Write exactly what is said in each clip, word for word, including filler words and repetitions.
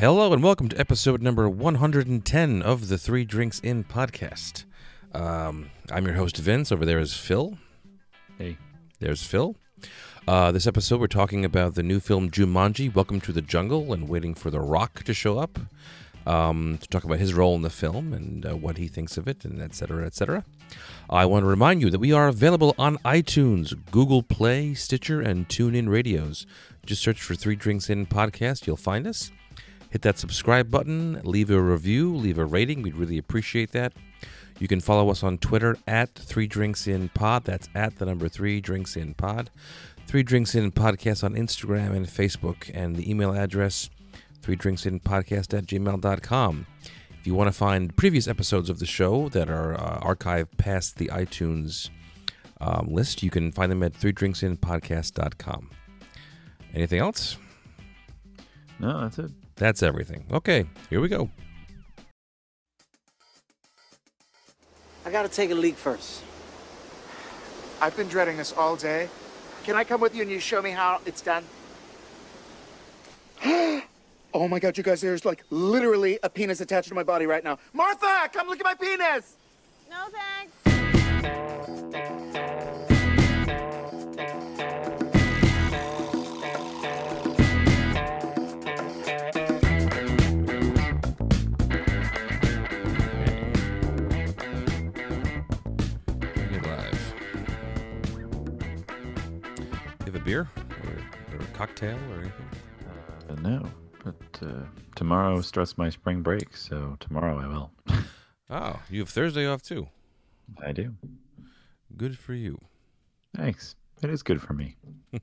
Hello and welcome to episode number one hundred ten of the Three Drinks In podcast. Um, I'm your host, Vince. Over there is Phil. Hey. There's Phil. Uh, this episode, we're talking about the new film Jumanji, Welcome to the Jungle, and waiting for The Rock to show up um, to talk about his role in the film and uh, what he thinks of it, and et cetera, et cetera. I want to remind you that we are available on iTunes, Google Play, Stitcher, and TuneIn Radios. Just search for Three Drinks In podcast. You'll find us. Hit that subscribe button, leave a review, leave a rating. We'd really appreciate that. You can follow us on Twitter at Three Drinks In Pod. That's at the number Three Drinks In Pod. Three Drinks In Podcast on Instagram and Facebook, and the email address three drinks in podcast at gmail dot com. If you want to find previous episodes of the show that are uh, archived past the iTunes um, list, you can find them at three drinks in podcast dot com. Anything else? No, that's it. That's everything. Okay, here we go. I gotta take a leak first. I've been dreading this all day. Can I come with you and you show me how it's done? Oh my God, you guys, there's like literally a penis attached to my body right now. Martha, come look at my penis! No thanks. Beer or, or a cocktail or anything? Uh, no, but uh, tomorrow starts my spring break, so tomorrow I will. Oh, you have Thursday off too? I do. Good for you. Thanks. It is good for me.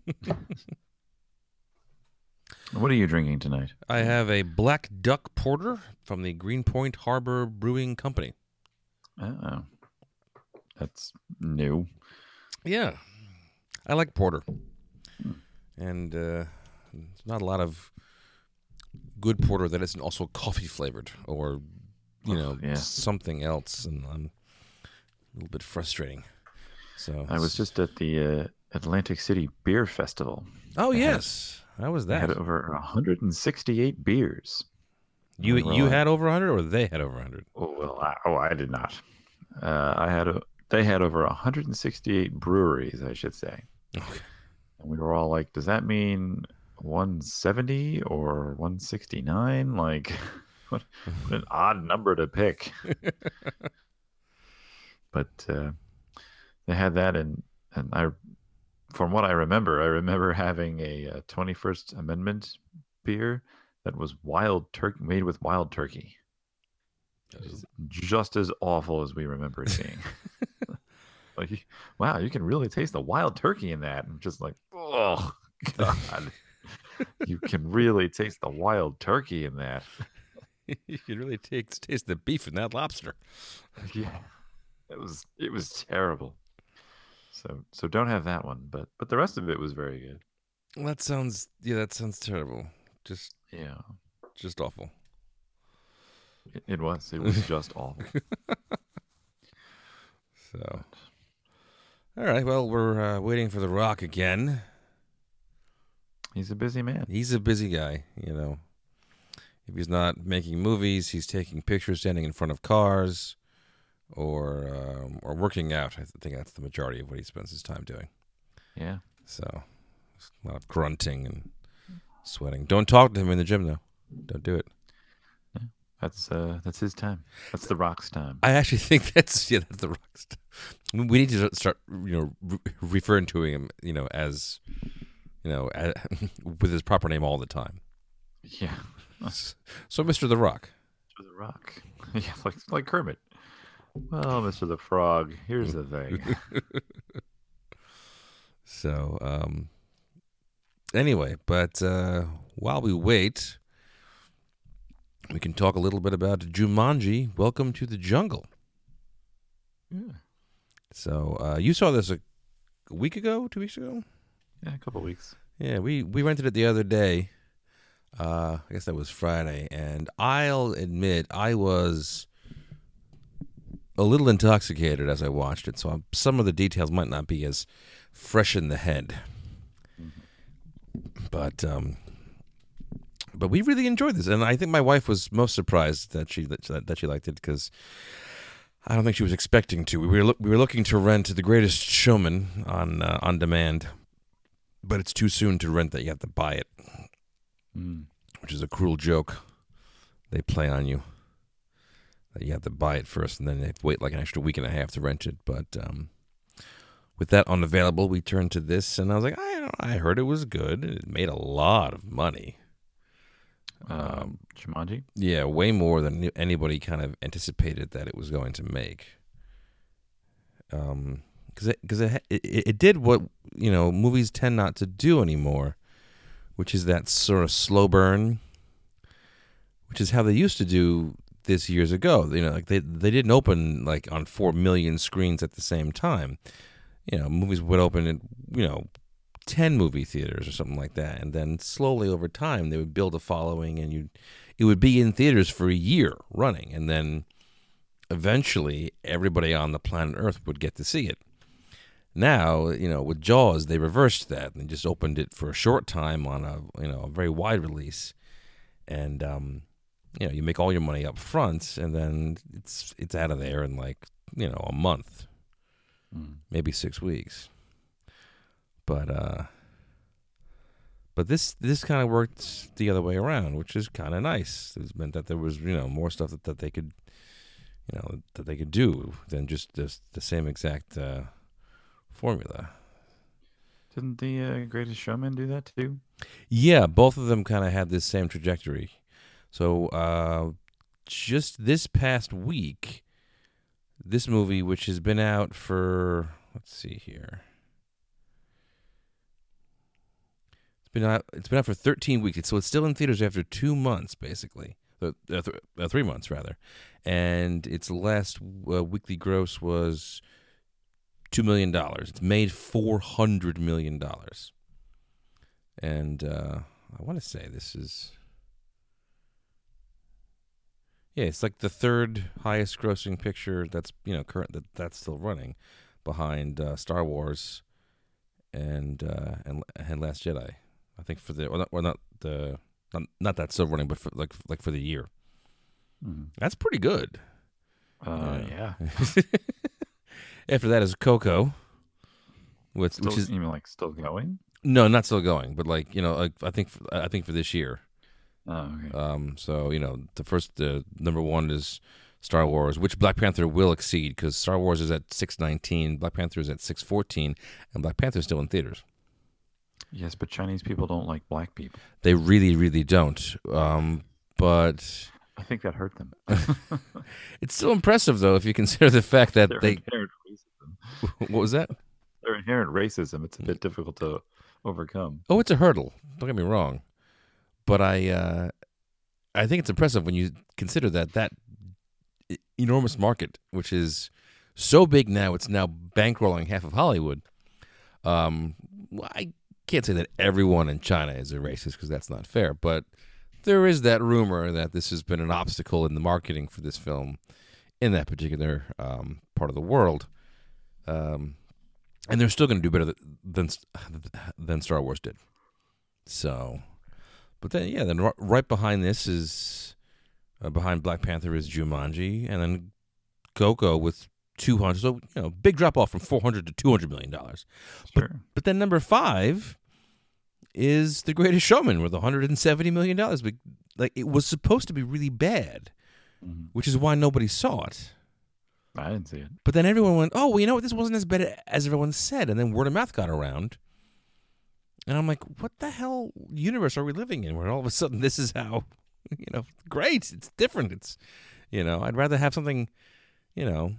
What are you drinking tonight? I have a Black Duck Porter from the Greenpoint Harbor Brewing Company. Oh, that's new. Yeah, I like porter. And uh, there's not a lot of good porter that isn't also coffee flavored or, you know, oh, yeah. something else. And I'm a little bit frustrating. So I was just at the uh, Atlantic City Beer Festival. Oh, I yes. Had, How was I that? had over one hundred sixty-eight beers. You well, you I, had over one hundred or they had over one hundred? Oh, well, I, oh, I did not. Uh, I had a, they had over one hundred sixty-eight breweries, I should say. Okay. And we were all like, does that mean one seventy or one sixty-nine? Like, what, what an odd number to pick. But uh, they had that, and, and I, from what I remember, I remember having a, a twenty-first Amendment beer that was wild turkey, made with wild turkey. It was just as awful as we remember it being. Like, wow, you can really taste the wild turkey in that. And just like, oh, God. You can really taste the wild turkey in that. You can really taste, taste the beef in that lobster. Yeah, it was it was terrible. So so don't have that one. But but the rest of it was very good. Well, that sounds, yeah, that sounds terrible. Just, Yeah, just awful. it, it was. It was just awful. So... All right, well, we're uh, waiting for The Rock again. He's a busy man. He's a busy guy, you know. If he's not making movies, he's taking pictures standing in front of cars or um, or working out. I think that's the majority of what he spends his time doing. Yeah. So, a lot of grunting and sweating. Don't talk to him in the gym, though. Don't do it. That's uh, that's his time. That's The Rock's time. I actually think that's, yeah, that's The Rock's time. We need to start, you know, re- referring to him, you know, as, you know, as, with his proper name all the time. Yeah. So, Mister The Rock. Mister The Rock. Yeah, like like Kermit. Well, Mister the Frog, here's the thing. So, um, anyway, but uh, while we wait, we can talk a little bit about Jumanji, Welcome to the Jungle. Yeah. So, uh, you saw this a, a week ago, two weeks ago? Yeah, a couple weeks. Yeah, we, we rented it the other day. Uh, I guess that was Friday. And I'll admit, I was a little intoxicated as I watched it. So I'm, some of the details might not be as fresh in the head. Mm-hmm. But um, but we really enjoyed this, and I think my wife was most surprised that she that, that she liked it because I don't think she was expecting to. We were lo- we were looking to rent The Greatest Showman on uh, on demand, but it's too soon to rent that. You have to buy it, Mm. which is a cruel joke they play on you. That you have to buy it first, and then they have to wait like an extra week and a half to rent it. But um, with that unavailable, we turned to this, and I was like, I don't, I heard it was good. It made a lot of money. Um, Jumanji. Yeah, way more than anybody kind of anticipated that it was going to make. Um, because it, cause it, it it did what you know movies tend not to do anymore, which is that sort of slow burn, which is how they used to do this years ago. You know, like they they didn't open like on four million screens at the same time. You know, movies would open in you know. ten movie theaters or something like that, and then slowly over time they would build a following, and you it would be in theaters for a year running, and then eventually everybody on the planet Earth would get to see it. Now, you know, with Jaws, they reversed that and just opened it for a short time on a you know a very wide release, and um, you know you make all your money up front, and then it's it's out of there in like you know a month, Mm. maybe six weeks. But uh, but this this kind of worked the other way around, which is kind of nice. It meant that there was you know more stuff that, that they could you know that they could do than just this, the same exact uh, formula. Didn't the uh, Greatest Showman do that too? Yeah, both of them kind of had this same trajectory. So uh, just this past week, this movie, which has been out for let's see here. It's been out. It's been out for thirteen weeks, so it's still in theaters after two months, basically, uh, th- uh, three months rather. And its last uh, weekly gross was two million dollars. It's made four hundred million dollars, and uh, I want to say this is, yeah, it's like the third highest grossing picture that's you know current that that's still running, behind uh, Star Wars, and uh, and and Last Jedi. I think for the or not, or not the not, not that still running, but for, like like for the year. Mm. That's pretty good. Uh, yeah. After that is Coco, with Still, which is you mean like still going? no, not still going, but like you know, like I think for, I think for this year. Oh, okay. Um, so you know, the first uh, number one is Star Wars, which Black Panther will exceed because Star Wars is at six nineteen, Black Panther is at six fourteen, and Black Panther is still in theaters. Yes, but Chinese people don't like black people. They really, really don't. Um, but I think that hurt them. it's still impressive, though, if you consider the fact that Their they. inherent racism. What was that? Their inherent racism. It's a bit difficult to overcome. Oh, it's a hurdle. Don't get me wrong, but I, uh, I think it's impressive when you consider that that enormous market, which is so big now, it's now bankrolling half of Hollywood. Um, I can't say that everyone in China is a racist because that's not fair, but there is that rumor that this has been an obstacle in the marketing for this film in that particular um, part of the world. Um, and they're still going to do better than than Star Wars did. So, but then yeah, then right behind this is uh, behind Black Panther is Jumanji, and then Coco with two hundred. So you know, big drop off from four hundred to two hundred million dollars. Sure. But but then number five is The Greatest Showman with one hundred seventy million dollars. But like it was supposed to be really bad, Mm-hmm. which is why nobody saw it. I didn't see it. But then everyone went, oh, well, you know what? This wasn't as bad as everyone said. And then word of mouth got around. And I'm like, what the hell universe are we living in where all of a sudden this is how, you know, great. It's different. It's, you know, I'd rather have something, you know,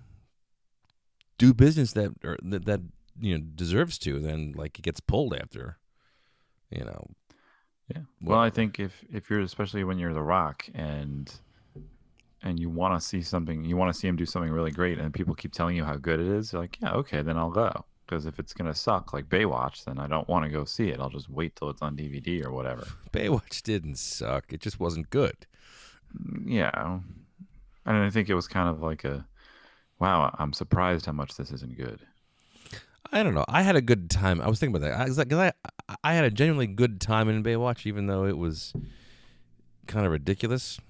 do business that, or that, that you know, deserves to than like it gets pulled after, you know. Yeah. Well, I think if, if you're, especially when you're The Rock and and you want to see something, you want to see him do something really great, and people keep telling you how good it is, you're like, yeah, okay, then I'll go. Because if it's going to suck like Baywatch, then I don't want to go see it. I'll just wait till it's on D V D or whatever. Baywatch didn't suck. It just wasn't good. Yeah. And I think it was kind of like a, wow, I'm surprised how much this isn't good. I don't know. I had a good time. I was thinking about that. I was like, 'cause I, I had a genuinely good time in Baywatch, even though it was, kind of ridiculous.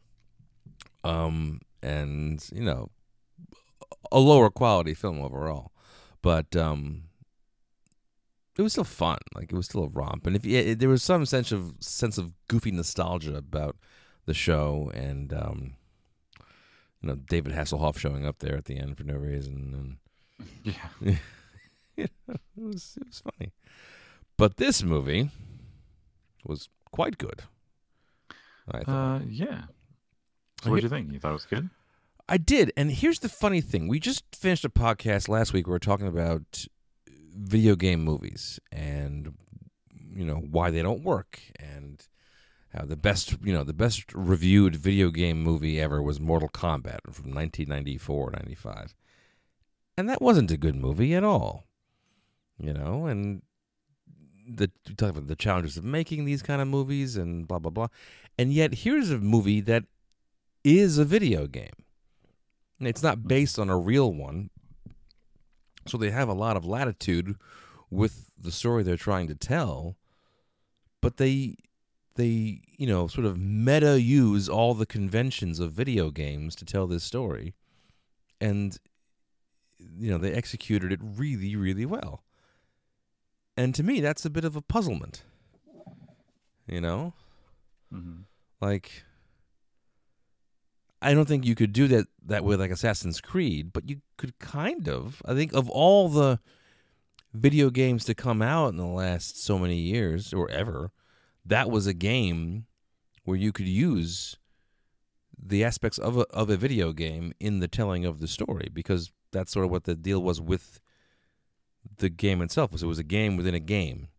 Um, and you know, a lower quality film overall, but um, it was still fun. Like it was still a romp, and if yeah, there was some sense of sense of goofy nostalgia about the show, and um, you know, David Hasselhoff showing up there at the end for no reason, and Yeah. you know, it was it was funny. But this movie was quite good, I thought. Uh, yeah. So I what did get- you think? You thought it was good? I did, and here's the funny thing: we just finished a podcast last week. We were talking about video game movies and you know why they don't work, and how the best you know the best reviewed video game movie ever was Mortal Kombat from nineteen ninety-four, ninety-five, and that wasn't a good movie at all. You know, and the we talk about the challenges of making these kind of movies and blah blah blah, and yet here's a movie that is a video game. And it's not based on a real one, so they have a lot of latitude with the story they're trying to tell, but they they you know sort of meta use all the conventions of video games to tell this story, and you know they executed it really really well. And to me, that's a bit of a puzzlement. You know, Mm-hmm. like. I don't think you could do that that with like Assassin's Creed, but you could kind of. I think of all the video games to come out in the last so many years or ever, that was a game where you could use the aspects of a, of a video game in the telling of the story, because that's sort of what the deal was with the game itself. Was it was a game within a game.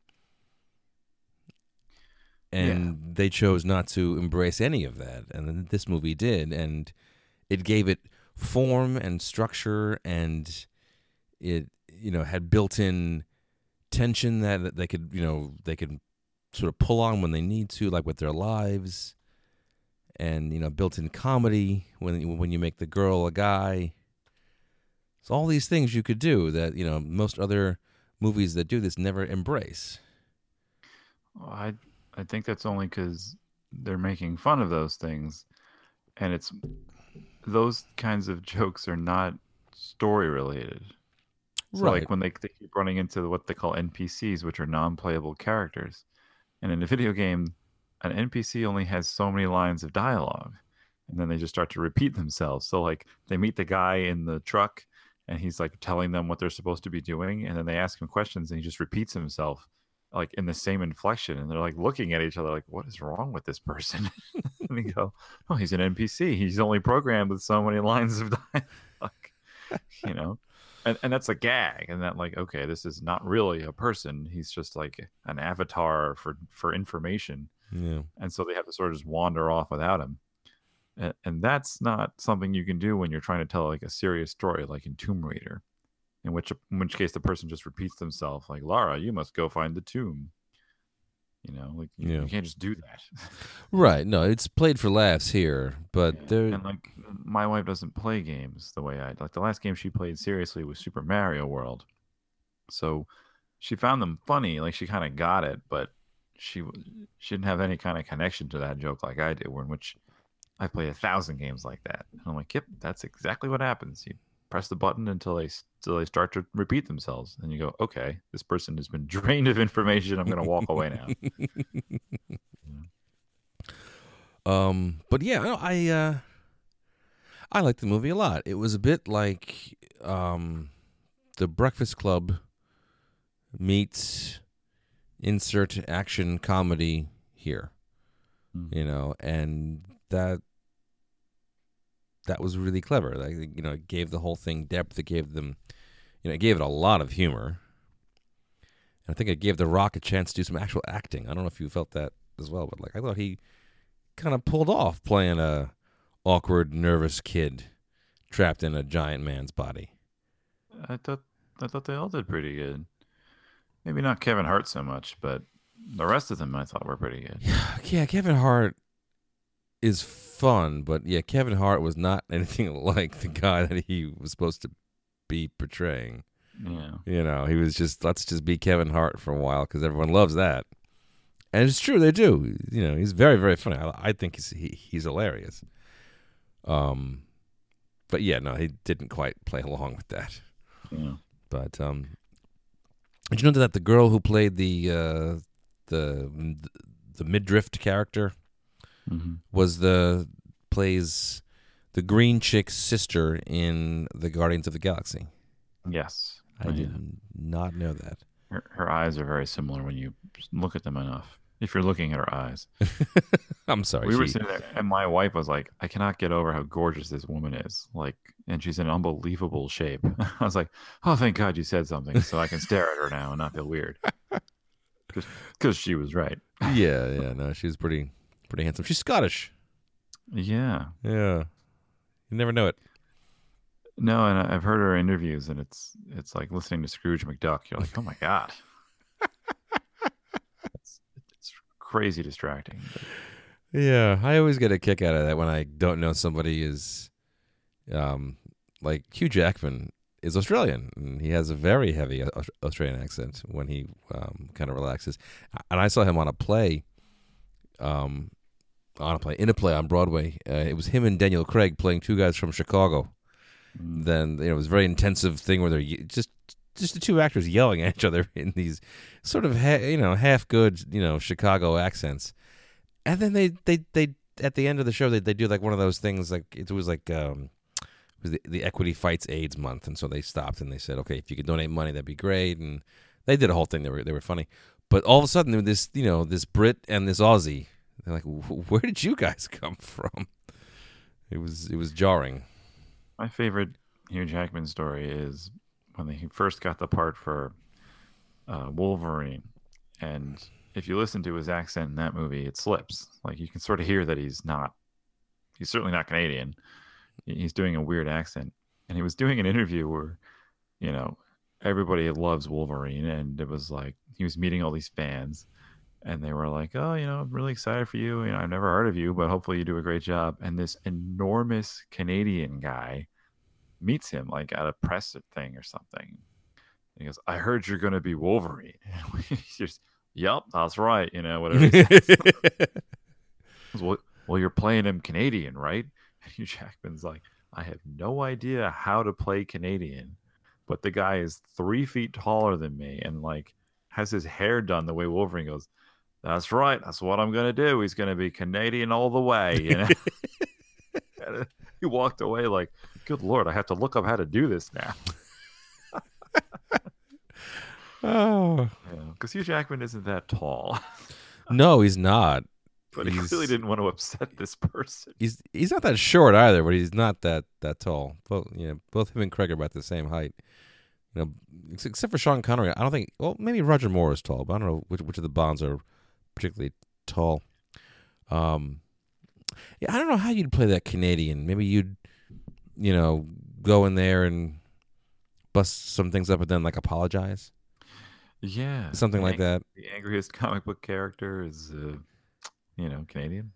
And they chose not to embrace any of that. And then this movie did. And it gave it form and structure, and it, you know, had built-in tension that they could, you know, they could sort of pull on when they need to, like with their lives. And, you know, built-in comedy when, when you make the girl a guy. So all these things you could do that, you know, most other movies that do this never embrace. Well, I I think that's only because they're making fun of those things, and it's those kinds of jokes are not story related. So Right. like when they, they keep running into what they call N P Cs, which are non-playable characters, and in a video game, an N P C only has so many lines of dialogue, and then they just start to repeat themselves. So like they meet the guy in the truck, and he's like telling them what they're supposed to be doing, and then they ask him questions, and he just repeats himself like in the same inflection, and they're like looking at each other like, what is wrong with this person? And we go, oh, he's an N P C, he's only programmed with so many lines of dialogue. You know, and, and that's a gag, and that like, okay, this is not really a person, he's just like an avatar for for information. Yeah. And so they have to sort of just wander off without him, and, and that's not something you can do when you're trying to tell like a serious story like in Tomb Raider, in which in which case the person just repeats themselves like, Lara, you must go find the tomb. You know, like you, Yeah. you can't just do that. Right. No, it's played for laughs here, but there. And like my wife doesn't play games the way I like. The last game she played seriously was Super Mario World, so she found them funny. Like she kind of got it, but she w- she didn't have any kind of connection to that joke like I did. Where in which I played a thousand games like that, and I'm like, yep, that's exactly what happens. You press the button until they until they start to repeat themselves, and you go, okay, this person has been drained of information. I'm gonna walk away now. Um, but yeah, no, I uh, I liked the movie a lot. It was a bit like um, The Breakfast Club meets insert action comedy here, Mm. you know, and that that was really clever. Like, you know, it gave the whole thing depth. It gave them, you know, it gave it a lot of humor. And I think it gave The Rock a chance to do some actual acting. I don't know if you felt that as well, but like I thought he kind of pulled off playing a awkward, nervous kid trapped in a giant man's body. I thought I thought they all did pretty good. Maybe not Kevin Hart so much, but the rest of them I thought were pretty good. Yeah, Kevin Hart is fun, but yeah, Kevin Hart was not anything like the guy that he was supposed to be portraying. Yeah. You know, he was just, let's just be Kevin Hart for a while because everyone loves that. And it's true, they do. You know, he's very, very funny. I, I think he's he, he's hilarious. Um, but yeah, no, he didn't quite play along with that. Yeah. But um, did you know that the girl who played the uh, the the midriff character Mm-hmm. was the plays the green chick's sister in the Guardians of the Galaxy? Yes. I Oh, did yeah. not know that. Her, her eyes are very similar when you look at them enough. If you're looking at her eyes. I'm sorry. We were she- sitting there, and my wife was like, I cannot get over how gorgeous this woman is. Like, and she's in unbelievable shape. I was like, oh, thank God you said something so I can stare at her now and not feel weird. Because she was right. yeah, yeah, no, she was pretty, pretty handsome. She's Scottish. Yeah. Yeah, you never know it. No, and I- I've heard her interviews, and it's it's like listening to Scrooge McDuck. You're like, oh my God. it's, it's crazy distracting. But Yeah, I always get a kick out of that when I don't know somebody is, um, like Hugh Jackman is Australian, and he has a very heavy Aus- Australian accent when he um, kind of relaxes. And I saw him on a play, um, on a play in a play on Broadway. Uh, it was him and Daniel Craig playing two guys from Chicago. mm, Then you know it was a very intensive thing where they're ye- just just the two actors yelling at each other in these sort of ha- you know half good you know Chicago accents. And then they, they, they at the end of the show they, they do like one of those things like it was like um it was the, the Equity Fights AIDS month, and so they stopped and they said, okay, if you could donate money that'd be great, and they did a whole thing. They were they were funny, but all of a sudden there was this you know this Brit and this Aussie. They're like, where did you guys come from? It was it was jarring. my favorite Hugh Jackman story is when he first got the part for uh, Wolverine. And if you listen to his accent in that movie, it slips. Like you can sort of hear that he's not, he's certainly not Canadian. He- He's doing a weird accent. And he was doing an interview where, you know, everybody loves Wolverine. And it was like, he was meeting all these fans. And they were like, oh, you know, I'm really excited for you. You know, I've never heard of you, but hopefully you do a great job. And this enormous Canadian guy meets him like at a press thing or something. He goes, I heard you're going to be Wolverine. And he's just, yep, that's right. You know, whatever he says. Goes, well, well, you're playing him Canadian, right? And Hugh Jackman's like, I have no idea how to play Canadian, but the guy is three feet taller than me and like has his hair done the way Wolverine goes. That's right. That's what I'm going to do. He's going to be Canadian all the way. You know, and he walked away like, good Lord, I have to look up how to do this now. Oh Because Hugh Jackman isn't that tall, no, he's not. but he He's- clearly didn't want to upset this person. He's he's not that short either, but he's not that that tall. Both you know, both him and Craig are about the same height. You know, ex- except for Sean Connery, I don't think. Well, maybe Roger Moore is tall, but I don't know which which of the Bonds are particularly tall. Um, yeah, I don't know how you'd play that Canadian. Maybe you'd, you know, go in there and bust some things up, and then like apologize, Yeah, something the like ang- that. The angriest comic book character is, uh, you know, Canadian.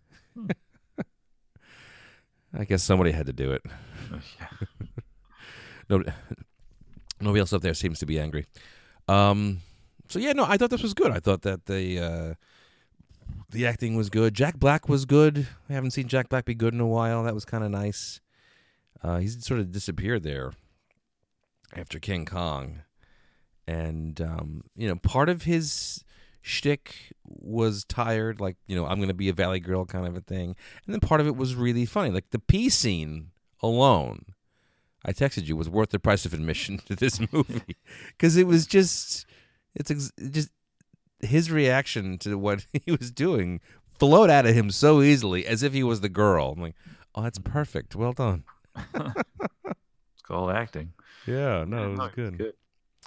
I guess somebody had to do it. Uh, yeah. Nobody, nobody else up there seems to be angry. Um, so yeah, no, I thought this was good. I thought that the uh, the acting was good. Jack Black was good. I haven't seen Jack Black be good in a while. That was kind of nice. Uh, he's sort of disappeared there after King Kong, and um, you know, part of his shtick was tired, like you know, I'm going to be a Valley Girl kind of a thing, and then part of it was really funny, like the pee scene alone. I texted you was worth the price of admission to this movie because it was just it's ex- just his reaction to what he was doing flowed out of him so easily as if he was the girl. I'm like, oh, that's perfect. Well done. It's called acting. Yeah, no, it was No, good. good.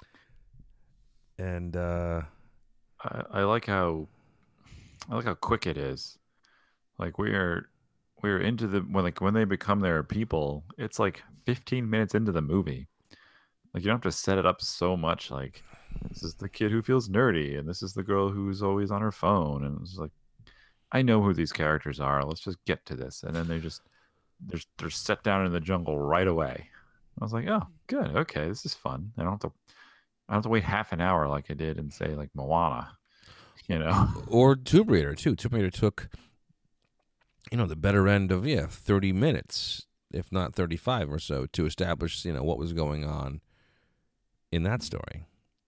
And uh, I, I like how I like how quick it is. Like we are we are into the when like when they become their people, it's like fifteen minutes into the movie. Like you don't have to set it up so much. Like this is the kid who feels nerdy, and this is the girl who's always on her phone, and it's like I know who these characters are. Let's just get to this, and then they just they're they're set down in the jungle right away. I was like, oh, good, okay, this is fun. I don't have to I don't have to wait half an hour like I did in say like Moana. you know. Or Tomb Raider too. Tomb Raider took, you know, the better end of yeah thirty minutes, if not thirty-five or so, to establish you know what was going on in that story.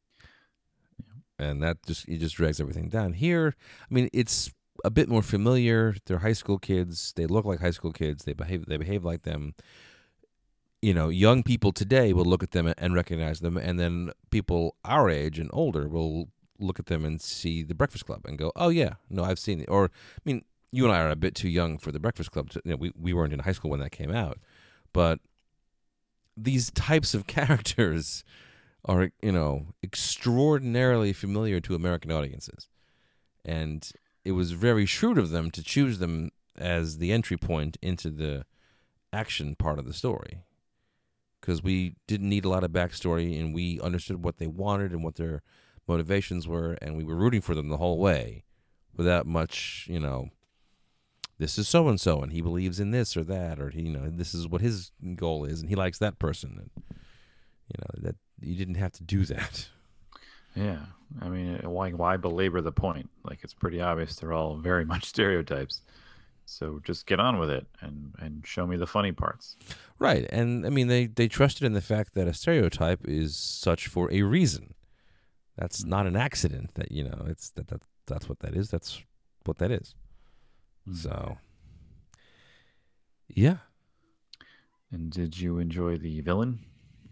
And that just it just drags everything down. Here, I mean, it's a bit more familiar. They're high school kids. They look like high school kids. They behave they behave like them. You know, young people today will look at them and recognize them, and then people our age and older will look at them and see The Breakfast Club and go, "Oh yeah, no, I've seen it." Or, I mean, you and I are a bit too young for The Breakfast Club. To, you know, we we weren't in high school when that came out, but these types of characters are, you know, extraordinarily familiar to American audiences. And it was very shrewd of them to choose them as the entry point into the action part of the story. Because we didn't need a lot of backstory, and we understood what they wanted and what their motivations were, and we were rooting for them the whole way without much, you know, this is so-and-so, and he believes in this or that, or, he, you know, this is what his goal is, and he likes that person. And, you know, that you didn't have to do that. Yeah, I mean, why why belabor the point? Like, it's pretty obvious they're all very much stereotypes. So just get on with it and, and show me the funny parts. Right, and I mean, they, they trusted in the fact that a stereotype is such for a reason. That's not an accident. That you know, it's that, that that's what that is. That's what that is. Mm. So, yeah. And did you enjoy the villain?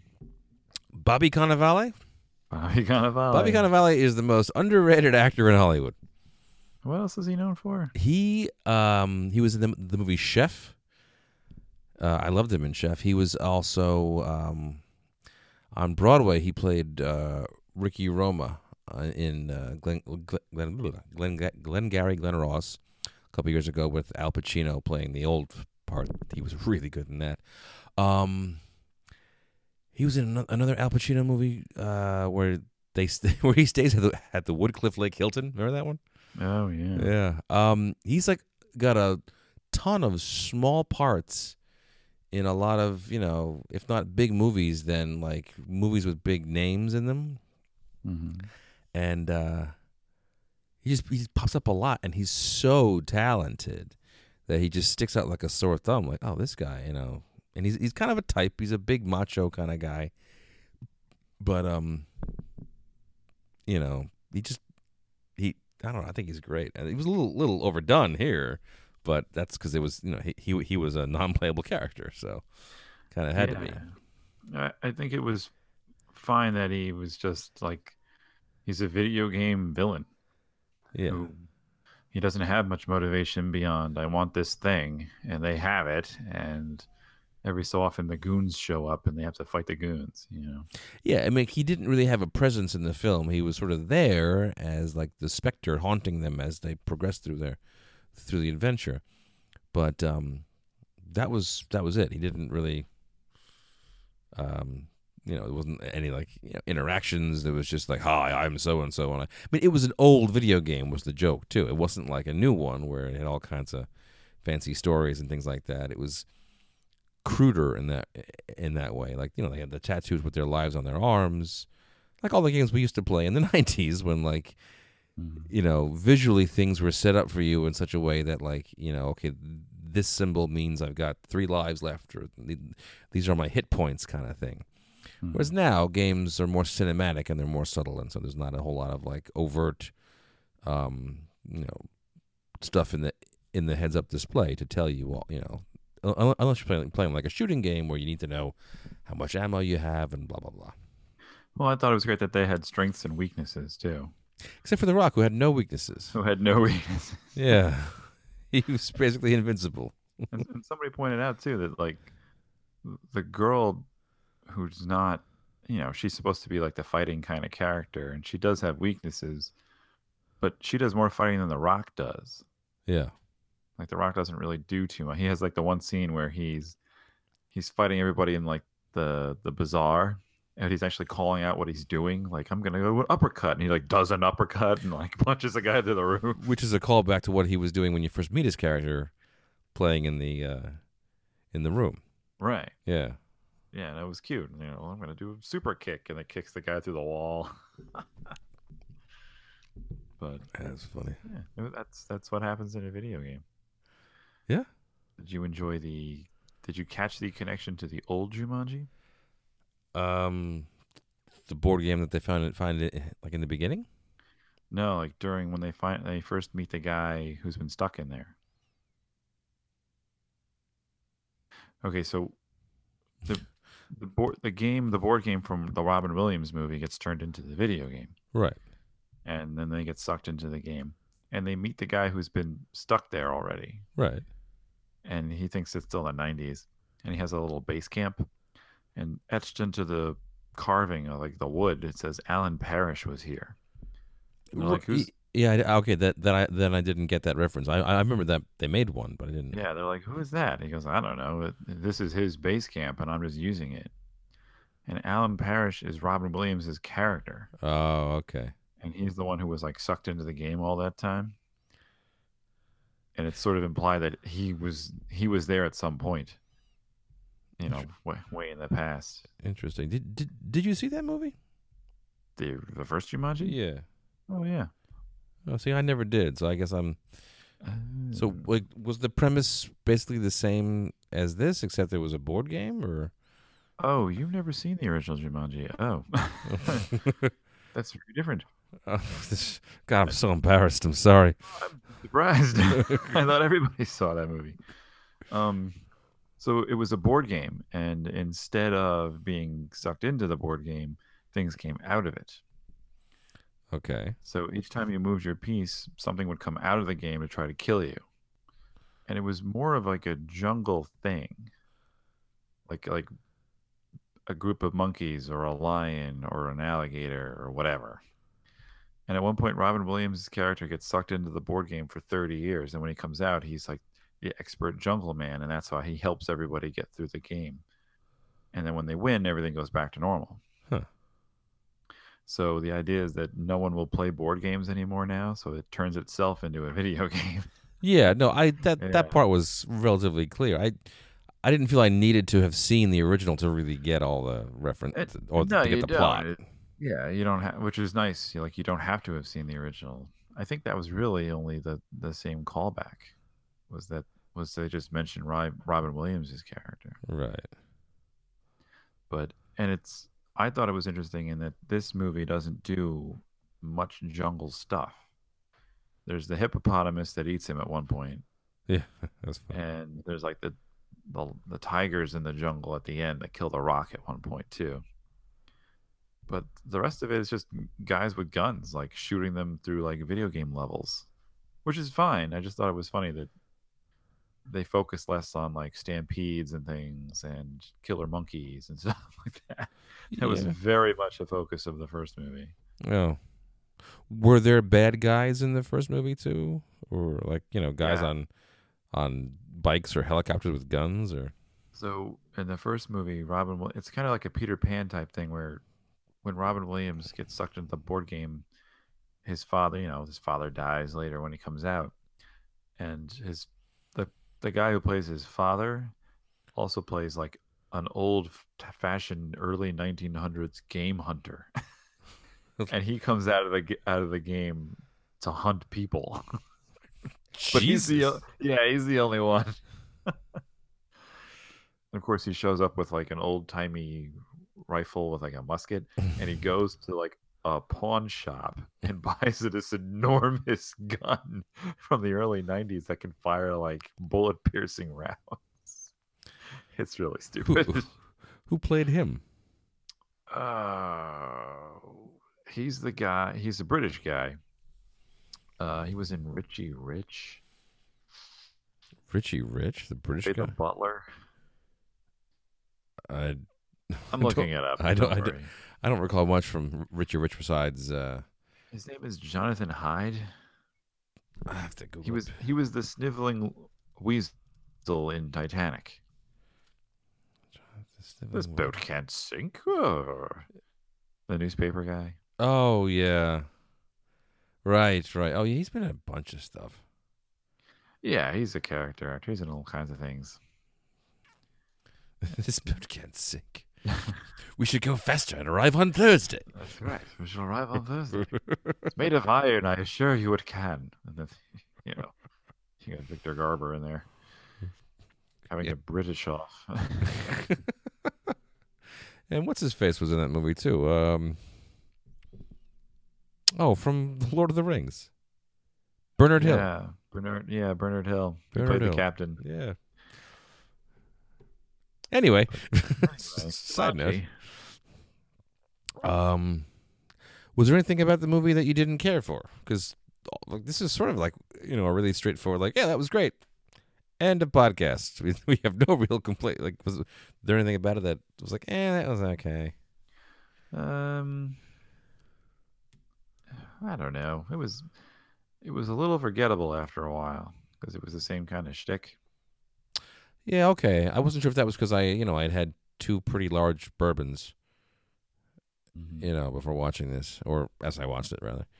Bobby Cannavale? Bobby Cannavale. Bobby Cannavale is the most underrated actor in Hollywood. What else is he known for? He um he was in the, the movie Chef. Uh, I loved him in Chef. He was also um, on Broadway. He played uh, Ricky Roma uh, in uh, Glen, Glen, Glen, Glen, Glengarry Glen Ross a couple years ago with Al Pacino playing the old part. He was really good in that. Um, he was in another Al Pacino movie uh, where they st- where he stays at the, at the Woodcliff Lake Hilton. Remember that one? Oh yeah, yeah. Um, he's like got a ton of small parts in a lot of, you know, if not big movies, then like movies with big names in them. Mm-hmm. And uh, he just he just pops up a lot, and he's so talented that he just sticks out like a sore thumb. Like, oh, this guy, you know. And he's he's kind of a type. He's a big macho kind of guy. But um, you know, he just he I don't know. I think he's great. And he was a little little overdone here. But that's because it was, you know, he he, he was a non-playable character, so kind of had yeah. to be. I, I think it was fine that he was just like, he's a video game villain. Yeah. Who, he doesn't have much motivation beyond, I want this thing, and they have it, and every so often the goons show up and they have to fight the goons, you know? Yeah, I mean, he didn't really have a presence in the film. He was sort of there as like the specter haunting them as they progressed through their through the adventure, but um, that was that was it. He didn't really, um, you know, it wasn't any like you know, interactions. It was just like, "Hi, I'm so and so." And I mean, it was an old video game, was the joke too. It wasn't like a new one where it had all kinds of fancy stories and things like that. It was cruder in that in that way. Like, you know, they had the tattoos with their lives on their arms, like all the games we used to play in the nineties when like. You know, visually things were set up for you in such a way that, like, you know, okay, this symbol means I've got three lives left, or these are my hit points, kind of thing. Mm-hmm. Whereas now games are more cinematic and they're more subtle, and so there's not a whole lot of like overt, um, you know, stuff in the in the heads-up display to tell you all, you know, unless you're playing playing like a shooting game where you need to know how much ammo you have and blah blah blah. Well, I thought it was great that they had strengths and weaknesses too. Except for The Rock, who had no weaknesses. Who had no weaknesses. Yeah. He was basically invincible. and, and somebody pointed out, too, that, like, the girl who's not, you know, she's supposed to be, like, the fighting kind of character, and she does have weaknesses, but she does more fighting than The Rock does. Yeah. Like, The Rock doesn't really do too much. He has, like, the one scene where he's he's fighting everybody in, like, the, the bazaar, and he's actually calling out what he's doing. Like, I'm going to go uppercut. And he, like, does an uppercut and, like, punches a guy through the roof. Which is a callback to what he was doing when you first meet his character playing in the uh, in the room. Right. Yeah. Yeah, that was cute. You know, I'm going to do a super kick. And it kicks the guy through the wall. But That's funny. yeah, it- that's that's what happens in a video game. Yeah. Did you enjoy the? Did you catch the connection to the old Jumanji? Um, the board game that they found find it like in the beginning. No, like during when they find they first meet the guy who's been stuck in there. Okay, so the the board the game the board game from the Robin Williams movie gets turned into the video game, Right. and then they get sucked into the game, and they meet the guy who's been stuck there already, Right. and he thinks it's still the nineties, and he has a little base camp, and etched into the carving of like the wood, it says Alan Parrish was here. And they're like, who's Yeah. I- Okay. That that I then I didn't get that reference. I I remember that they made one, but I didn't. Yeah, they're like, who is that? He goes, I don't know. It- This is his base camp, and I'm just using it. And Alan Parrish is Robin Williams' character, Oh. Okay. and he's the one who was like sucked into the game all that time. And it's sort of implied that he was he was there at some point, you know, way, way in the past. Interesting. Did did did you see that movie? The the first Jumanji? Yeah. Oh yeah. Oh, see, I never did. So I guess I'm. So, Mm. like, was the premise basically the same as this, except it was a board game, or? Oh, you've never seen the original Jumanji? Oh, that's very different. Oh, this, God, I'm so embarrassed. I'm sorry. I'm surprised. I thought everybody saw that movie. Um, so it was a board game, and instead of being sucked into the board game, things came out of it. Okay. So each time you moved your piece, something would come out of the game to try to kill you. And it was more of like a jungle thing. Like like a group of monkeys or a lion or an alligator or whatever. And at one point Robin Williams' character gets sucked into the board game for thirty years, and when he comes out, he's like the expert jungle man, and that's how he helps everybody get through the game. And then when they win, everything goes back to normal. Huh. So the idea is that no one will play board games anymore now, so it turns itself into a video game. Yeah. No. I that Yeah. that part was relatively clear. I I didn't feel I needed to have seen the original to really get all the reference It- or no, to get you the don't. plot. It- yeah, you don't have, which is nice. You like you don't have to have seen the original. I think that was really only the the same callback. Was that was they just mentioned Ry- Robin Williams' character, Right. but and it's I thought it was interesting in that this movie doesn't do much jungle stuff. There's the hippopotamus that eats him at one point, Yeah. That's fine. and there's like the the, the tigers in the jungle at the end that kill the Rock at one point too. But the rest of it is just guys with guns, like shooting them through like video game levels, which is fine. I just thought it was funny that they focus less on like stampedes and things and killer monkeys and stuff like that. That was Yeah. very much a focus of the first movie. Oh. Were there bad guys in the first movie too, or like you know guys Yeah. on on bikes or helicopters with guns or? So in the first movie, Robin, Wil- it's kind of like a Peter Pan type thing where when Robin Williams gets sucked into the board game, his father, you know, his father dies later when he comes out, and his the the guy who plays his father also plays like an old fashioned early nineteen hundreds game hunter, and he comes out of the g- out of the game to hunt people. But he's the o- yeah, he's the only one. Of course, he shows up with like an old timey rifle with like a musket, and he goes to like a pawn shop and buys this enormous gun from the early nineties that can fire like bullet piercing rounds. It's really who, stupid. who played him? Uh, he's the guy. He's a British guy. Uh, he was in Richie Rich. Richie Rich, the British Played the guy. butler. I I'm I looking don't- it up. I don't- I Don't don't- worry. I don't recall much from Richie Rich besides. Uh, His name is Jonathan Hyde. I have to Google. He was it. he was the sniveling weasel in Titanic. This boat can't sink. Oh. The newspaper guy. Oh yeah. Right, right. Oh yeah, he's been in a bunch of stuff. Yeah, he's a character actor. He's in all kinds of things. This boat can't sink. We should go faster and arrive on Thursday. That's right. We shall arrive on Thursday. It's made of iron. I assure you it can. And then, you know, you got Victor Garber in there having Yeah. a British off. And what's his face was in that movie too? Um, oh, from Lord of the Rings. Bernard Hill. Yeah, Bernard. Yeah, Bernard Hill. He Bernard played Hill. the captain. Yeah. Anyway, Anyway, side note. Jumanji. Um, was there anything about the movie that you didn't care for? Because like, this is sort of like, you know, a really straightforward, like, yeah, that was great. End of podcast. We, we have no real complaint. Like, was there anything about it that was like, eh, that was okay? Um, I don't know. It was, it was a little forgettable after a while because it was the same kind of shtick. Yeah, okay. I wasn't sure if that was because I, you know, I had had two pretty large bourbons, you know, before watching this, or as I watched it, rather.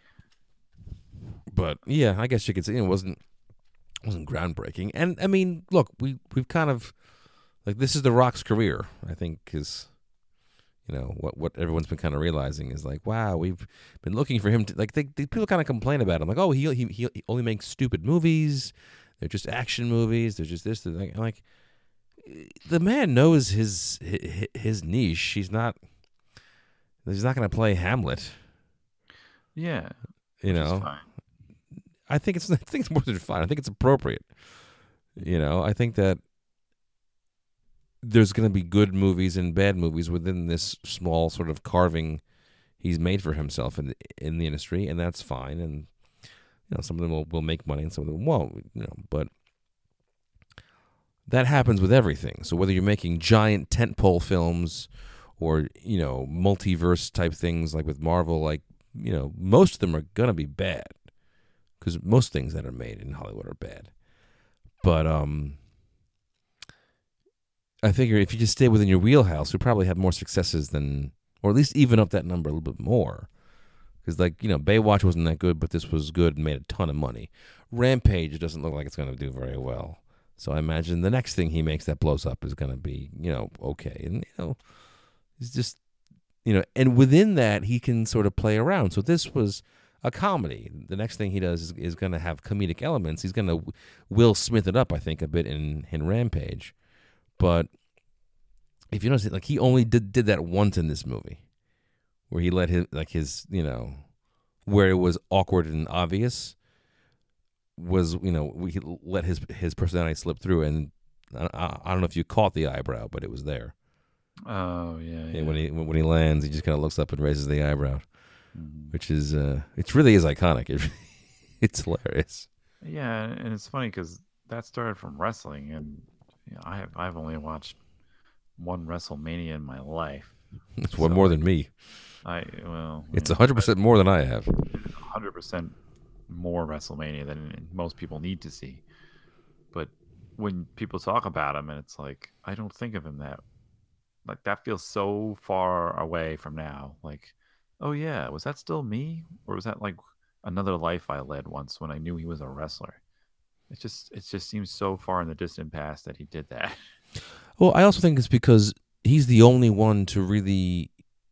But yeah, I guess you could say, you know, it wasn't wasn't groundbreaking. And I mean, look, we we've kind of like this is The Rock's career. I think is, you know, what what everyone's been kind of realizing is like, wow, we've been looking for him to like. They, they people kind of complain about him, like, oh, he he he only makes stupid movies. They're just action movies. They're just this. They're like, like the man knows his his, his niche. He's not. He's not going to play Hamlet. Yeah, You which is know, fine. I think it's I think it's more than fine. I think it's appropriate. You know, I think that there's going to be good movies and bad movies within this small sort of carving he's made for himself in the, in the industry, and that's fine. And you know, some of them will, will make money and some of them won't. You know, but that happens with everything. So whether you're making giant tentpole films or, you know, multiverse type things like with Marvel, like, you know, most of them are going to be bad because most things that are made in Hollywood are bad. But um, I figure if you just stay within your wheelhouse, you'll probably have more successes than, or at least even up that number a little bit more. Because, like, you know, Baywatch wasn't that good, but this was good and made a ton of money. Rampage doesn't look like it's going to do very well. So I imagine the next thing he makes that blows up is going to be, you know, okay. And, you know, it's just, you know, and within that, he can sort of play around. So this was a comedy. The next thing he does is, is going to have comedic elements. He's going to Will Smith it up, I think, a bit in, in Rampage. But if you notice, like, he only did, did that once in this movie, where he let his, like, his, you know, where it was awkward and obvious was, you know, he let his his personality slip through. And I, I don't know if you caught the eyebrow, but it was there. Oh yeah, yeah. And when he when he lands, he just kind of looks up and raises the eyebrow, Mhm. which is uh, it really is iconic. It, it's hilarious. Yeah, and it's funny because that started from wrestling, and you know, I have I've only watched one WrestleMania in my life. It's one So, more like, than me. I well, It's a hundred percent more than I have. hundred percent more WrestleMania than most people need to see. But when people talk about him, and it's like I don't think of him that like that feels so far away from now. Like, oh yeah, was that still me, or was that like another life I led once when I knew he was a wrestler? It just it just seems so far in the distant past that he did that. Well, I also think it's because he's the only one to really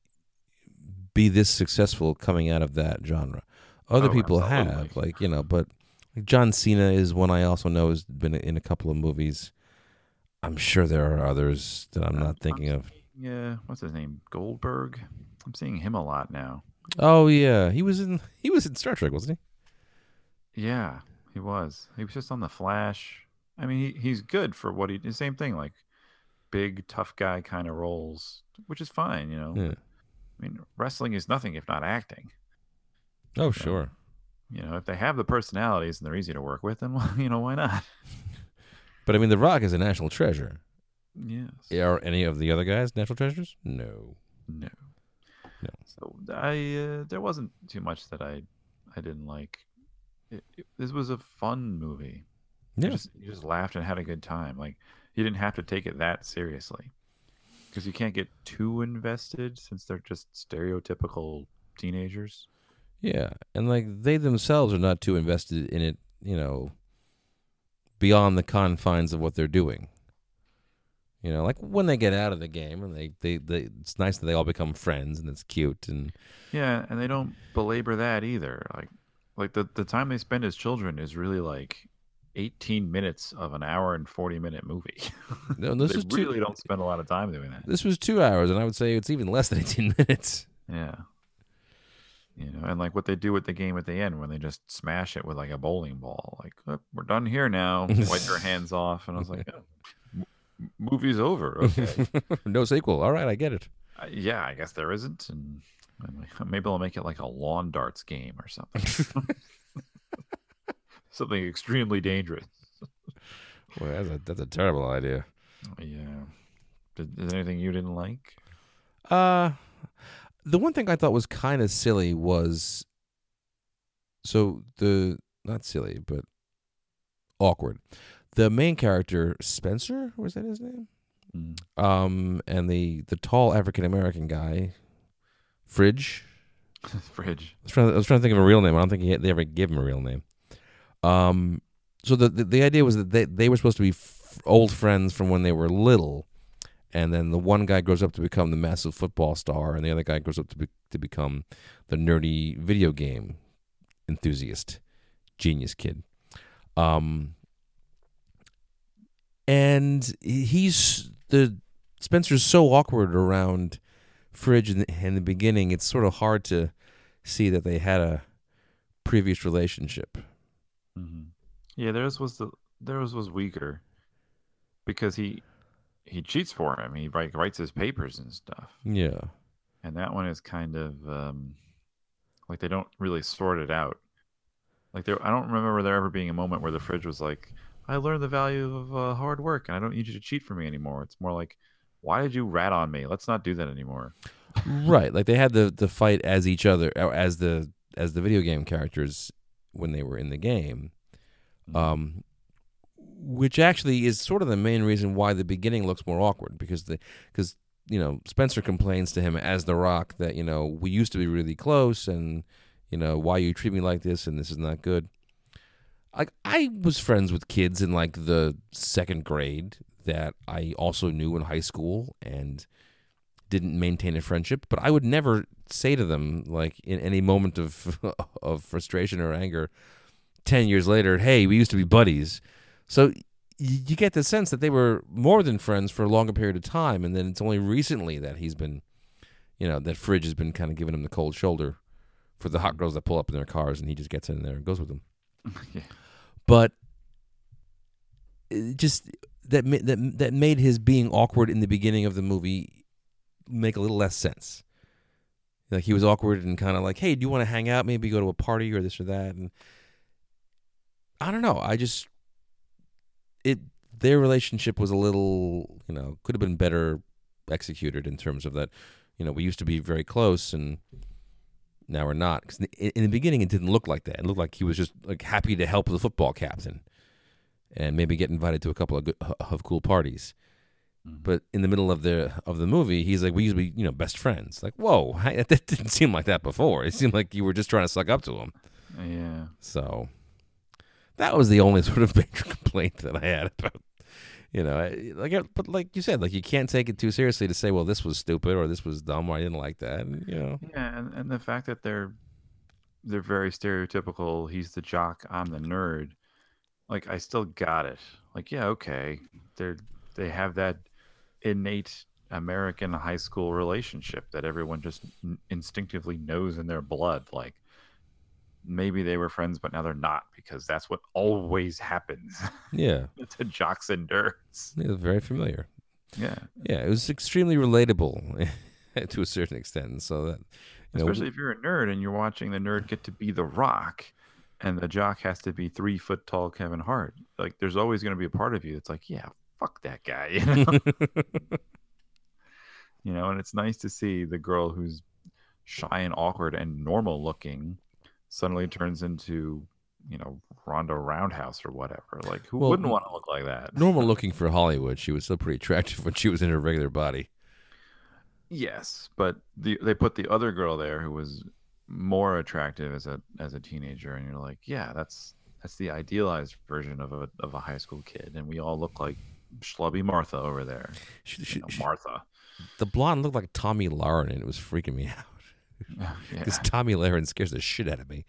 be this successful coming out of that genre. Other Oh, people absolutely. have, like, you know, but like John Cena is one I also know has been in a couple of movies. I'm sure there are others that I'm not thinking of. Yeah, what's his name? Goldberg. I'm seeing him a lot now. Oh yeah, he was in he was in Star Trek, wasn't Yeah, he was. He was just on the Flash. I mean, he, he's good for what he. The same thing, like big tough guy kind of roles, which is fine, you know. he? Yeah. I mean, wrestling is nothing if not acting. Oh sure. You know, if they have the personalities and they're easy to work with, then well, you know, why not? But I mean, The Rock is a national treasure. Yes. Are any of the other guys national treasures? No. No. No. So I uh, there wasn't too much that I I didn't like. It, it, this was a fun movie. You Yeah. just you just laughed and had a good time. Like you didn't have to take it that seriously because you can't get too invested since they're just stereotypical teenagers. Yeah, and like they themselves are not too invested in it, you know, beyond the confines of what they're doing. You know, like when they get out of the game and they, they, they it's nice that they all become friends and it's cute and Yeah, and they don't belabor that either. Like, like the the time they spend as children is really like eighteen minutes of an hour and forty minute movie. no, this They is really two, don't spend a lot of time doing that. this was two hours and I would say it's even less than eighteen minutes. Yeah. You know, and like what they do with the game at the end when they just smash it with like a bowling ball. Like, look, we're done here now. Wipe your hands off. And I was like, oh, m- movie's over. Okay. No sequel. All right, I get it. Uh, yeah, I guess there isn't. And I'm like, maybe I'll make it like a lawn darts game or something. Something extremely dangerous. Well, that's a, that's a terrible idea. Yeah. Did, is there anything you didn't like? Uh, the one thing I thought was kind of silly was, so the, not silly, but awkward. The main character, Spencer, was that his name? Mm. Um, and the, the tall African-American guy, Fridge. Fridge. I was, trying to, I was trying to think of a real name. I don't think he, they ever gave him a real name. Um, so the, the, the idea was that they, they were supposed to be f- old friends from when they were little. And then the one guy grows up to become the massive football star, and the other guy grows up to be, to become the nerdy video game enthusiast, genius kid. Um, and he's the Spencer's so awkward around Fridge in the, in the beginning. It's sort of hard to see that they had a previous relationship. Mm-hmm. Yeah, theirs was the theirs was weaker because he. He cheats for him. He like writes his papers and stuff. Yeah. And that one is kind of um, like they don't really sort it out. Like there, I don't remember there ever being a moment where the Fridge was like, "I learned the value of uh, hard work, and I don't need you to cheat for me anymore." It's more like, "Why did you rat on me? Let's not do that anymore." Right. Like they had the, the fight as each other, as the as the video game characters when they were in the game. Um. Which actually is sort of the main reason why the beginning looks more awkward, because the because you know Spencer complains to him as the Rock that you know we used to be really close, and you know why you treat me like this, and this is not good. Like I was friends with kids in like the second grade that I also knew in high school and didn't maintain a friendship, but I would never say to them like in any moment of of frustration or anger, ten years later, hey, we used to be buddies. So you get the sense that they were more than friends for a longer period of time, and then it's only recently that he's been, you know, that Fridge has been kind of giving him the cold shoulder for the hot girls that pull up in their cars, and he just gets in there and goes with them. Yeah. But it just that that that made his being awkward in the beginning of the movie make a little less sense. Like he was awkward and kind of like, hey, do you want to hang out? Maybe go to a party or this or that, and I don't know. I just. It their relationship was a little, you know, could have been better executed in terms of that, you know, we used to be very close and now we're not. Because in, in the beginning, it didn't look like that. It looked like he was just like happy to help the football captain and maybe get invited to a couple of good, of cool parties. Mm-hmm. But in the middle of the of the movie, he's like, we used to be, you know, best friends. Like, whoa, I, that didn't seem like that before. It seemed like you were just trying to suck up to him. Yeah. So. That was the only sort of major complaint that I had about, you know, like, but like you said, like you can't take it too seriously to say, well, this was stupid or this was dumb or I didn't like that, and, you know. Yeah, and, and the fact that they're they're very stereotypical. He's the jock, I'm the nerd. Like I still got it. Like yeah, okay, they're they have that innate American high school relationship that everyone just instinctively knows in their blood. Like. Maybe they were friends, but now they're not because that's what always happens. Yeah. To jocks and nerds. Yeah, very familiar. Yeah. Yeah, it was extremely relatable to a certain extent. So that, you especially know, if you're a nerd and you're watching the nerd get to be the Rock, and the jock has to be three foot tall Kevin Hart. Like, there's always going to be a part of you that's like, yeah, fuck that guy. You know? You know, and it's nice to see the girl who's shy and awkward and normal looking suddenly turns into, you know, Ronda Roundhouse or whatever. Like, who well, wouldn't want to look like that? Normal looking for Hollywood. She was still pretty attractive when she was in her regular body. Yes, but the, they put the other girl there who was more attractive as a as a teenager, and you're like, yeah, that's that's the idealized version of a of a high school kid, and we all look like schlubby Martha over there. She, she, You know, she- Martha. the blonde looked like Tommy Lauren, and it was freaking me out. Yeah. Because Tommy Lauren scares the shit out of me.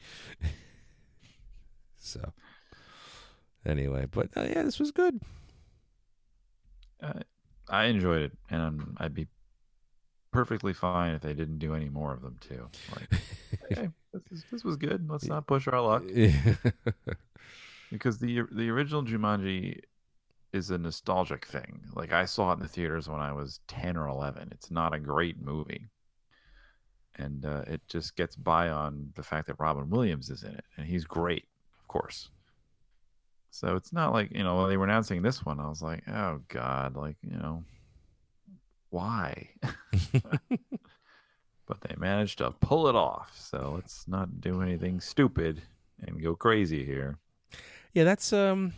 So, anyway, but uh, yeah, this was good. Uh, I enjoyed it, and I'd be perfectly fine if they didn't do any more of them too. Like, okay, this, is, this was good. Let's not push our luck, because the the original Jumanji is a nostalgic thing. Like, I saw it in the theaters when I was ten or eleven. It's not a great movie, and uh, it just gets by on the fact that Robin Williams is in it, and he's great, of course. So it's not like, you know, when they were announcing this one, I was like, oh God, like, you know, why? But they managed to pull it off. So let's not do anything stupid and go crazy here. Yeah, that's um,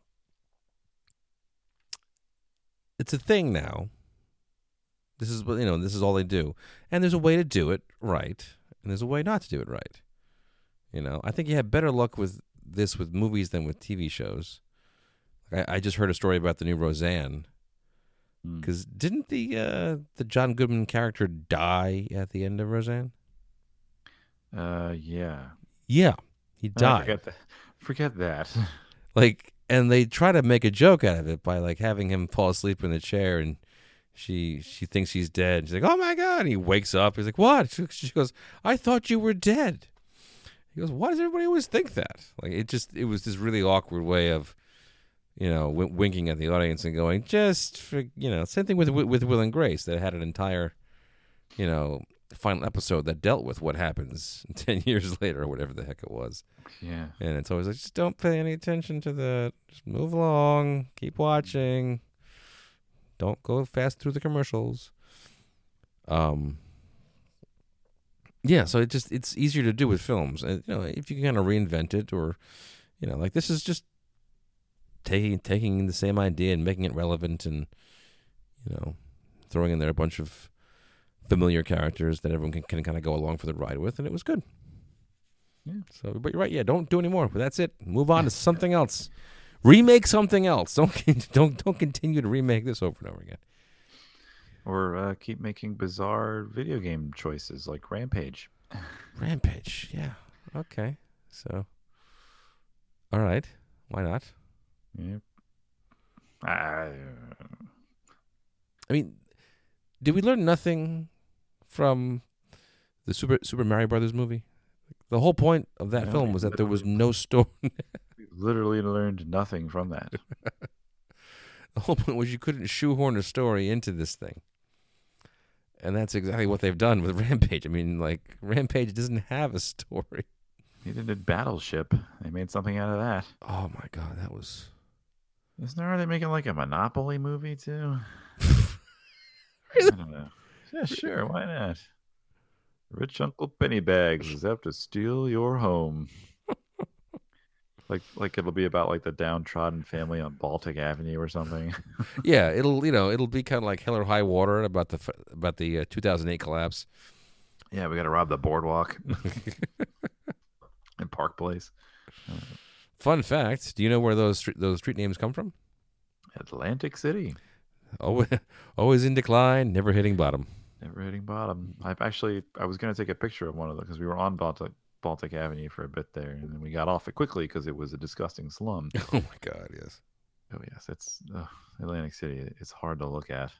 it's a thing now. This is what you know. This is all they do, and there's a way to do it right, and there's a way not to do it right. You know, I think you have better luck with this with movies than with T V shows. I, I just heard a story about the new Roseanne. Because didn't the uh, the John Goodman character die at the end of Roseanne? Uh, yeah. Yeah, he I died. forget that. Forget that. Like, and they try to make a joke out of it by like having him fall asleep in the chair, and she she thinks he's dead. She's like, "Oh my God!" And he wakes up. He's like, "What?" She goes, "I thought you were dead." He goes, "Why does everybody always think that?" Like, it just it was this really awkward way of, you know, w- winking at the audience and going, just for, you know, same thing with with Will and Grace. That had an entire, you know, final episode that dealt with what happens ten years later or whatever the heck it was. Yeah. And it's always like, just don't pay any attention to that. Just move along. Keep watching. Don't go fast through the commercials. Um. Yeah, so it just it's easier to do with films, and you know, if you can kind of reinvent it, or, you know, like this is just taking taking the same idea and making it relevant, and, you know, throwing in there a bunch of familiar characters that everyone can, can kind of go along for the ride with, and it was good. Yeah. So, but you're right. Yeah, don't do any more. But that's it. Move on to something else. Remake something else. Don't don't don't continue to remake this over and over again. Or uh, keep making bizarre video game choices like Rampage. Rampage. Yeah. Okay. So. All right. Why not? Yeah. I, I mean, did we learn nothing from the Super Super Mario Brothers movie? The whole point of that No, film we was that there was literally- no story. we literally learned nothing from that. The whole point was you couldn't shoehorn a story into this thing. And that's exactly what they've done with Rampage. I mean, like, Rampage doesn't have a story. They did Battleship. They made something out of that. Oh my God, that was. Isn't there, are they making like a Monopoly movie too? Really? I don't know. Yeah, sure. Why not? Rich Uncle Pennybags is out to steal your home. like, like it'll be about like the downtrodden family on Baltic Avenue or something. Yeah, it'll you know it'll be kind of like Hell or High Water about the f- about the uh, two thousand eight collapse. Yeah, we got to rob the boardwalk in Park Place. Fun fact: do you know where those street, those street names come from? Atlantic City. Always, always in decline, never hitting bottom. Never hitting bottom. I've actually, I was going to take a picture of one of them because we were on Baltic, Baltic Avenue for a bit there, and then we got off it quickly because it was a disgusting slum. Oh my God, yes. Oh yes, it's uh, Atlantic City. It's hard to look at.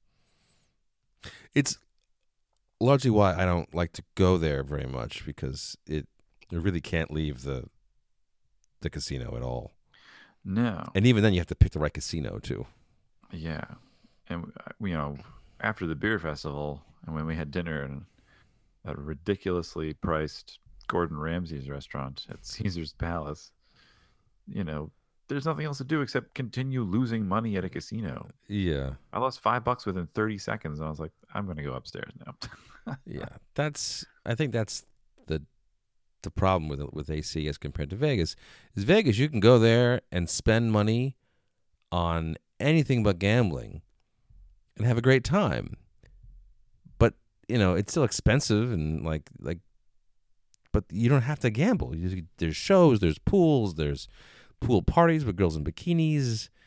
It's largely why I don't like to go there very much, because it you really can't leave the the casino at all. No. And even then, you have to pick the right casino too. Yeah, and uh, you know, after the beer festival, and when we had dinner in a ridiculously priced Gordon Ramsay's restaurant at Caesar's Palace, you know, there's nothing else to do except continue losing money at a casino. Yeah, I lost five bucks within thirty seconds, and I was like, I'm going to go upstairs now. yeah. That's I think that's the the problem with with A C as compared to Vegas. Is Vegas you can go there and spend money on anything but gambling and have a great time. But, you know, it's still expensive and like like but you don't have to gamble. You, there's shows, there's pools, there's pool parties with girls in bikinis.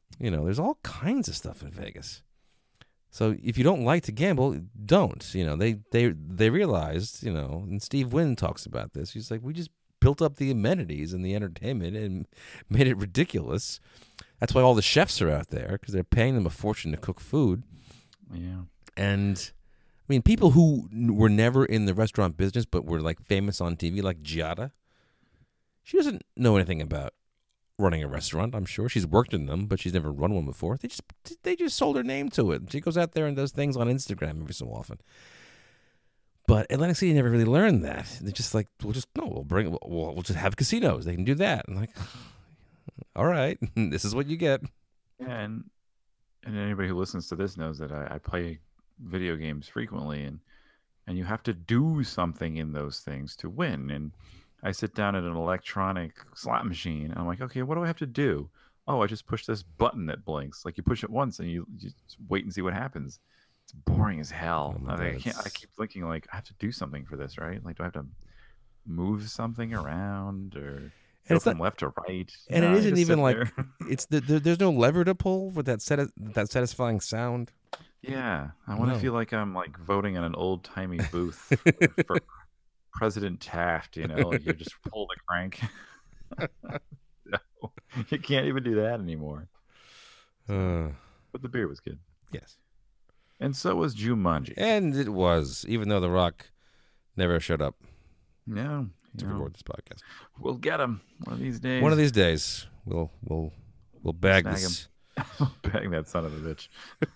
You know, there's all kinds of stuff in Vegas. So if you don't like to gamble, don't. You know, they they they realized, you know, and Steve Wynn talks about this. He's like, we just built up the amenities and the entertainment and made it ridiculous. That's why all the chefs are out there, because they're paying them a fortune to cook food. Yeah. And I mean, people who were never in the restaurant business but were like famous on T V, like Giada, she doesn't know anything about running a restaurant. I'm sure she's worked in them, but she's never run one before. They just they just sold her name to it. She goes out there and does things on Instagram every so often. But Atlantic City never really learned that. They're just like, we'll just no, we'll bring, we'll, we'll just have casinos. They can do that. I'm like, all right, this is what you get. Yeah, and and anybody who listens to this knows that I, I play video games frequently, and and you have to do something in those things to win. And I sit down at an electronic slot machine, and I'm like, okay, what do I have to do? Oh, I just push this button that blinks. Like you push it once, and you, you just wait and see what happens. It's boring as hell. Oh I, mean, I God, can't. I it's- keep thinking like I have to do something for this, right? Like, do I have to move something around or go it's from not- left to right? And No, it I isn't just even sit like there. it's the, the there's no lever to pull with that set that satisfying sound. Yeah, I want to No. feel like I'm like voting in an old timey booth for, for President Taft. You know, like you just pull the crank. No, you can't even do that anymore. Uh, But the beer was good, yes, and so was Jumanji. and it was, even though The Rock never showed up No, to you know, record this podcast. we'll get him one of these days. One of these days, we'll we'll we'll bag Snag this. Bang that son of a bitch.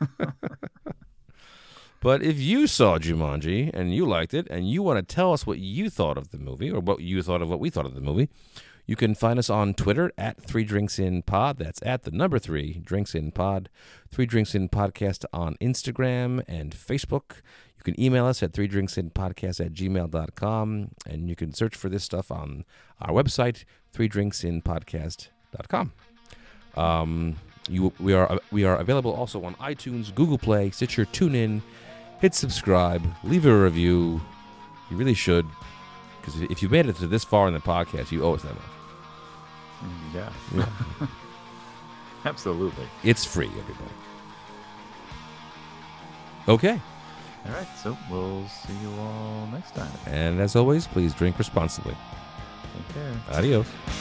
But if you saw Jumanji and you liked it, and you want to tell us what you thought of the movie, or what you thought of what we thought of the movie, you can find us on Twitter at Three Drinks In Pod. That's at the number three Drinks In Pod. Three Drinks In Podcast on Instagram and Facebook. You can email us at three drinks in podcast at gmail dot com, and you can search for this stuff on our website, three drinks in podcast dot com. Um, you we are we are available also on iTunes, Google Play, Stitcher, TuneIn. Hit subscribe, leave a review. You really should, because if you made it to this far in the podcast, you owe us that much. Yeah, Yeah. absolutely. It's free, everybody. Okay, All right, so we'll see you all next time. and as always, please drink responsibly. Take care. Adios.